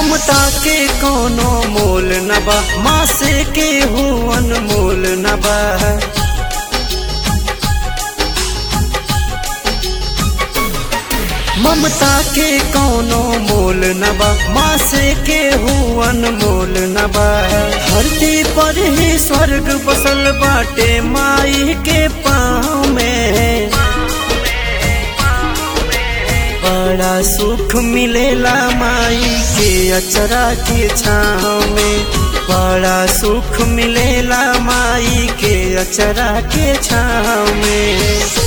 ममता के कोनो मोल न बा, माँ से के हुवन मोल न बा। ममता के कोनो मोल न बा, माँ से के हुवन मोल न बा। धरती पर ही स्वर्ग बसल बाटे माई के पाँव में। बड़ा सुख मिलेला माई के अचरा के छाँव में। बड़ा सुख मिलेला माई के अचरा के छाँव में।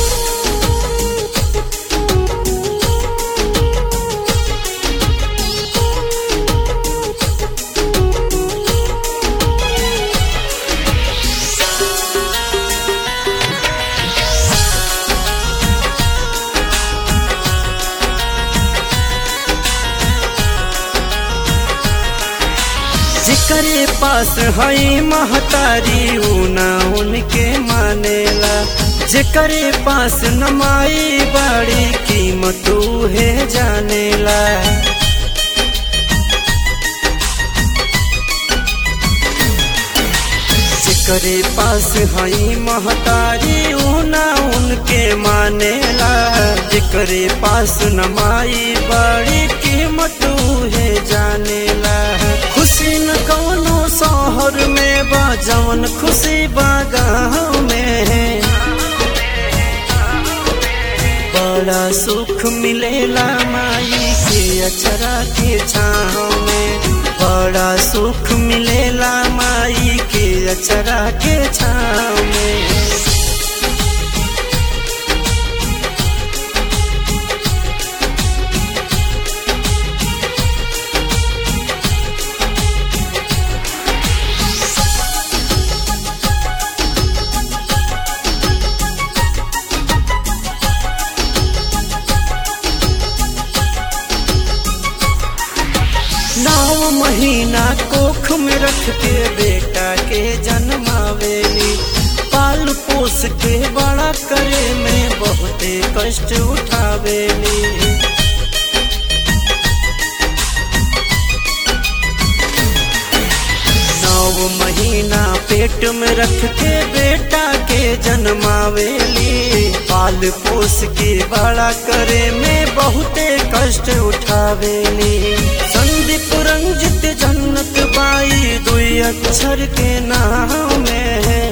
जेकरे पास हई महतारी ऊना उनके मानेला। जेकरे पास नमाई बड़ी कीमत उहे जानेला। जेकरे पास हई महतारी ऊना उनके मानेला। जेकरे पास नमाई बड़ी कीमत उहे जानेला। खुशी न कौनो शहर में बा, जवन खुशी बा गाँव में। बड़ा सुख मिलेला माई के अचरा के छाँव में। बड़ा सुख मिलेला माई के अचरा के छाँव में। नौ महीना कोख में रख के बेटा के जन्मावेली। पाल पोस के बड़ा करे में बहुते कष्ट उठावेली। नौ महीना पेट में रख के बेटा के जन्मावेली। पाल पोस के बड़ा करे में बहुते कष्ट उठावेली। संदीप रंजित जन्नत बाई दुई अक्षर के नाम में।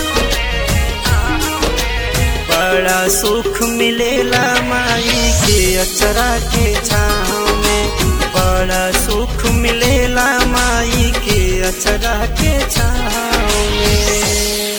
बड़ा सुख मिलेला माई के अचरा के छाँव में। बड़ा सुख मिलेला माई के अचरा के छाँव में।